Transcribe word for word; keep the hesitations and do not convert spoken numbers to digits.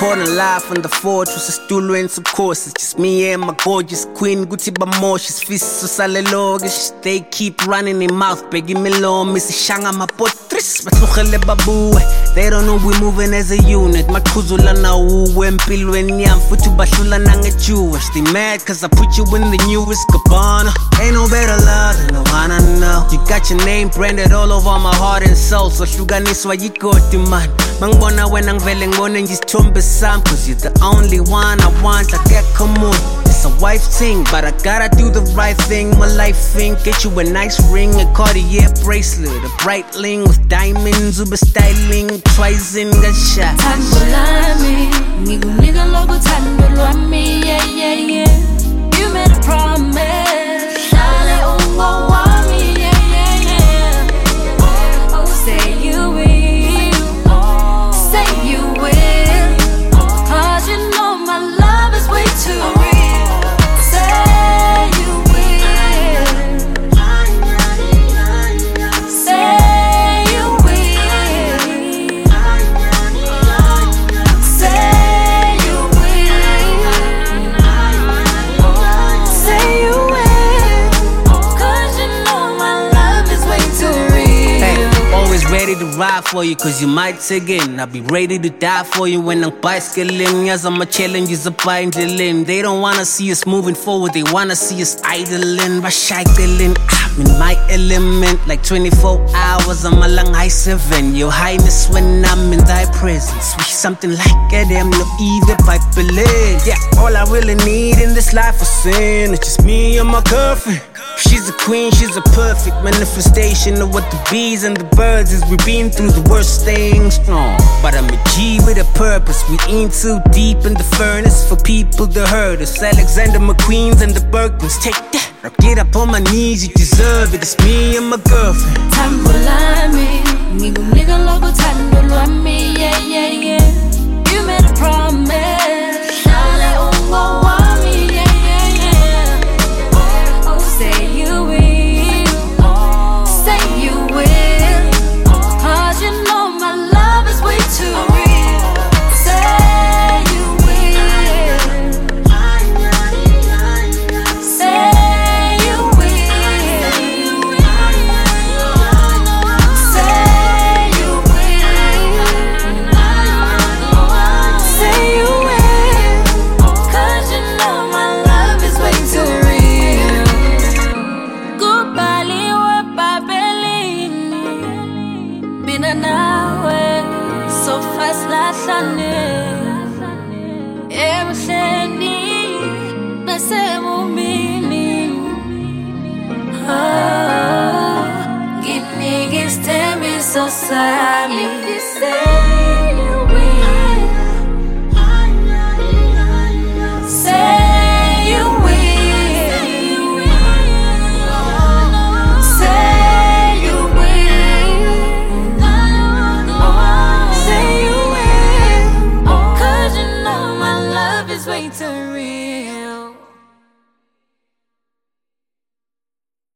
Recording live from the fortress, a stool and some courses. Just me and my gorgeous queen, Gucci Bamoshes, fists so salalogish. They keep running in mouth, begging me low, Miss Shanga, my potris, but babu. They don't know we moving as a unit. My kuzula na uwe mpilu enyam, futu bashula nange Jewish. They mad cause I put you in the newest Gabbana. Ain't no better love than the one I know. You got your name branded all over my heart and soul. So shuganiswa yikoti man. Mangbona when I'm veling one and just tumbe sam. Cause you're the only one I want, I get come on. It's a wife thing, but I gotta do the right thing. My life thing, get you a nice ring, a Cartier bracelet, a bright ring with diamonds, uber styling, twice in the shot. Tandolami, nigu nigga logo tandolami, yeah, yeah, yeah. You made a promise, shale ungo wami, yeah, yeah, yeah. Oh, say you will, say you will, cause you know my love is way too real. Ready to ride for you, cause you might again. I'll be ready to die for you when I'm bicycling. Yes, I'm a challenge, is a binding. They don't wanna see us moving forward, they wanna see us idling. Recycling, I'm in my element. Like twenty-four hours, I'm a long high seven. Your highness, when I'm in thy presence. Wish something like it, I'm no either pipe believe. Yeah, all I really need in this life is sin. It's just me and my girlfriend. She's a queen, she's a perfect manifestation of what the bees and the birds is. We've been through the worst things, no. But I'm a G with a purpose. We ain't too deep in the furnace for people to hurt us. Alexander McQueen's and the Birkins, take that. Now get up on my knees, you deserve it. It's me and my girlfriend. Tambulami, nigu nigga logo tandulami, yeah, yeah, yeah. You made a promise, shale ungo wami, yeah, yeah, yeah. Oh, say you will, say you will, cause you know my love is way too real. Say you will, say you will, say you will, say you will, cause you know my love is way too real. Goodbye, liwe babelini, bina nawe, so fast lahlane. Ebuhleni, nasemumini. Ah, nginike isithembiso sami. Say you will, say you will, say you will, say you will, cause you know my love is way too real.